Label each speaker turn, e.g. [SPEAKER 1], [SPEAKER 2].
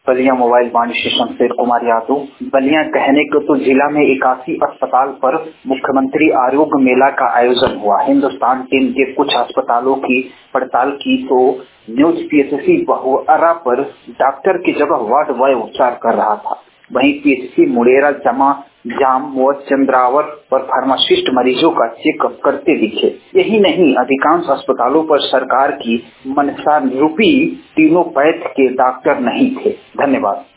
[SPEAKER 1] Ballia mobile bond से शमशेर कुमार यादव। बलिया कहने को तो जिला में 81 अस्पताल पर मुख्यमंत्री आरोग्य मेला का आयोजन हुआ। हिंदुस्तान टीम के कुछ अस्पतालों की पड़ताल की तो न्यूज पीएचसी बहुअरा पर डॉक्टर की जगह वार्ड बॉय उपचार कर रहा था। वहीं पीएचसी मुडेरा जाम व चंद्रावर पर फार्मासिस्ट मरीजों का चेकअप करते दिखे। यही नहीं, अधिकांश अस्पतालों पर सरकार की मनसा रूपी टीनोपैथ के डॉक्टर नहीं थे। धन्यवाद।